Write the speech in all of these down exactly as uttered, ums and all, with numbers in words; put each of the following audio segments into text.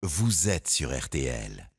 vous êtes sur R T L.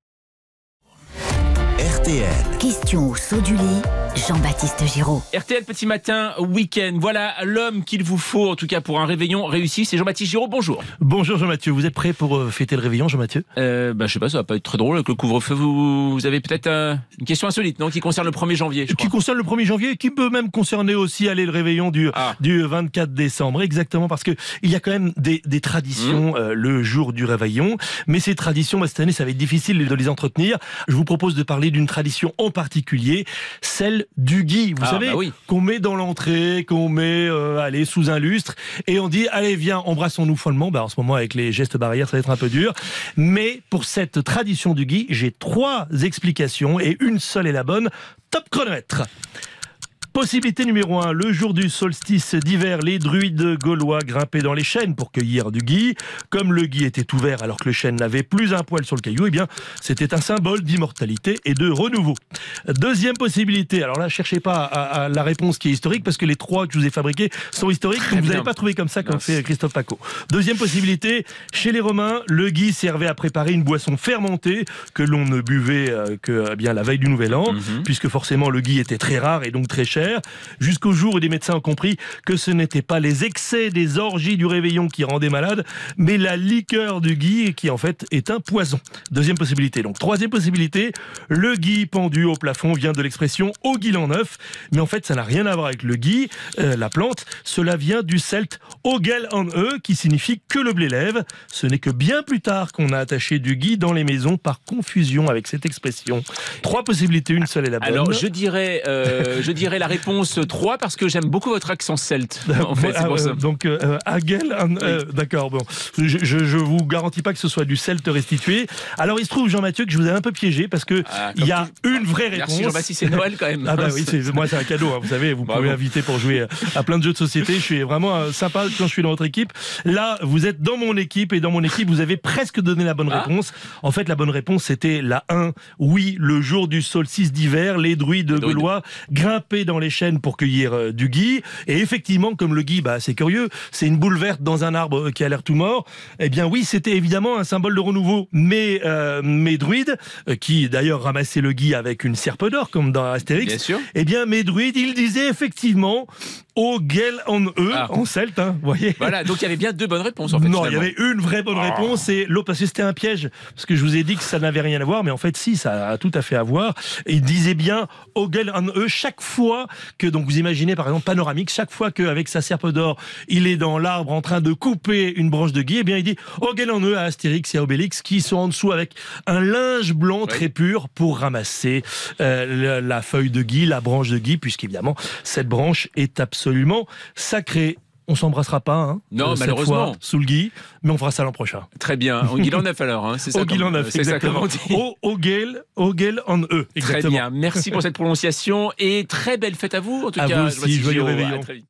R T L. Question au saut du lit, Jean-Baptiste Giraud. R T L Petit Matin, week-end. Voilà l'homme qu'il vous faut, en tout cas pour un réveillon réussi. C'est Jean-Baptiste Giraud, bonjour. Bonjour Jean-Mathieu, vous êtes prêt pour euh, fêter le réveillon, Jean-Mathieu? euh, bah, Je sais pas, ça va pas être très drôle avec le couvre-feu. Vous, vous avez peut-être euh, une question insolite, non, qui concerne le premier janvier, je crois. Qui concerne le premier janvier, qui peut même concerner aussi aller le réveillon du, ah. du vingt-quatre décembre. Exactement, parce qu'il y a quand même des, des traditions mmh. euh, le jour du réveillon. Mais ces traditions, bah, cette année, ça va être difficile de les entretenir. Je vous propose de parler d'une tradition en particulier, celle du gui. Vous ah, savez, bah oui. qu'on met dans l'entrée, qu'on met euh, allez, sous un lustre, et on dit, allez, viens, embrassons-nous follement. Bah, en ce moment, avec les gestes barrières, ça va être un peu dur. Mais pour cette tradition du gui, j'ai trois explications, et une seule est la bonne. Top chronomètre. Possibilité numéro un, le jour du solstice d'hiver, les druides gaulois grimpaient dans les chênes pour cueillir du gui. Comme le gui était ouvert alors que le chêne n'avait plus un poil sur le caillou, eh bien, c'était un symbole d'immortalité et de renouveau. Deuxième possibilité, alors là, cherchez pas à, à la réponse qui est historique, parce que les trois que je vous ai fabriqués sont historiques, donc vous n'avez pas trouvé comme ça, comme fait Christophe Paco. Deuxième possibilité, chez les Romains, le gui servait à préparer une boisson fermentée que l'on ne buvait euh, que eh bien, la veille du Nouvel An, mm-hmm. puisque forcément le gui était très rare et donc très cher. Jusqu'au jour où les médecins ont compris que ce n'était pas les excès des orgies du réveillon qui rendaient malade, mais la liqueur du gui qui en fait est un poison. Deuxième possibilité. Donc troisième possibilité, le gui pendu au plafond vient de l'expression au guilan neuf, mais en fait ça n'a rien à voir avec le gui, euh, la plante. Cela vient du celte ogel an e, qui signifie que le blé lève. Ce n'est que bien plus tard qu'on a attaché du gui dans les maisons par confusion avec cette expression. Trois possibilités, une seule est la bonne. Alors je dirais, euh, je dirais la réponse trois, parce que j'aime beaucoup votre accent celte. En fait, c'est pour ça. Donc, euh, Hagel, euh, oui. D'accord, bon. Je, je, je vous garantis pas que ce soit du celte restitué. Alors, il se trouve, Jean-Mathieu, que je vous ai un peu piégé, parce que ah, il y a tu... une vraie réponse. Merci Jean-Baptiste, c'est Noël quand même. Ah bah oui, c'est, moi c'est un cadeau, hein, vous savez, vous Bravo. Pouvez inviter pour jouer à plein de jeux de société. Je suis vraiment euh, sympa quand je suis dans votre équipe. Là, vous êtes dans mon équipe, et dans mon équipe, vous avez presque donné la bonne ah. réponse. En fait, la bonne réponse, c'était la un. Oui, le jour du solstice d'hiver, les druides les gaulois grimpaient dans les chênes pour cueillir du gui, et effectivement, comme le gui, bah, c'est curieux, c'est une boule verte dans un arbre qui a l'air tout mort, eh bien oui, c'était évidemment un symbole de renouveau. Mais euh, mes druides, qui d'ailleurs ramassaient le gui avec une serpe d'or, comme dans Astérix, bien sûr. Eh bien mes druides, ils disaient effectivement ogel an e, ah. en celte, hein, voyez. Voilà, donc il y avait bien deux bonnes réponses en fait. Non, finalement. Il y avait une vraie bonne oh. réponse, et l'autre, parce que c'était un piège, parce que je vous ai dit que ça n'avait rien à voir, mais en fait si, ça a tout à fait à voir. Et ils disaient bien ogel an e chaque fois que, donc vous imaginez par exemple Panoramix, chaque fois qu'avec sa serpe d'or, il est dans l'arbre en train de couper une branche de gui, eh bien il dit ogel an e à Astérix et à Obélix, qui sont en dessous avec un linge blanc oui. très pur pour ramasser euh, la feuille de gui, la branche de gui, puisqu'évidemment cette branche est absolument sacré. On s'embrassera pas, hein, non, euh, malheureusement, fois, sous le gui, mais on fera ça l'an prochain. Très bien. Au guilan neuf alors, hein, c'est ça. Au guilan neuf, c'est exactement. Ça dit. Au ogel, ogel an e. Exactement. Très bien. Merci pour cette prononciation, et très belle fête à vous en tout à cas. Vous aussi, joyeux réveillon. À très vite.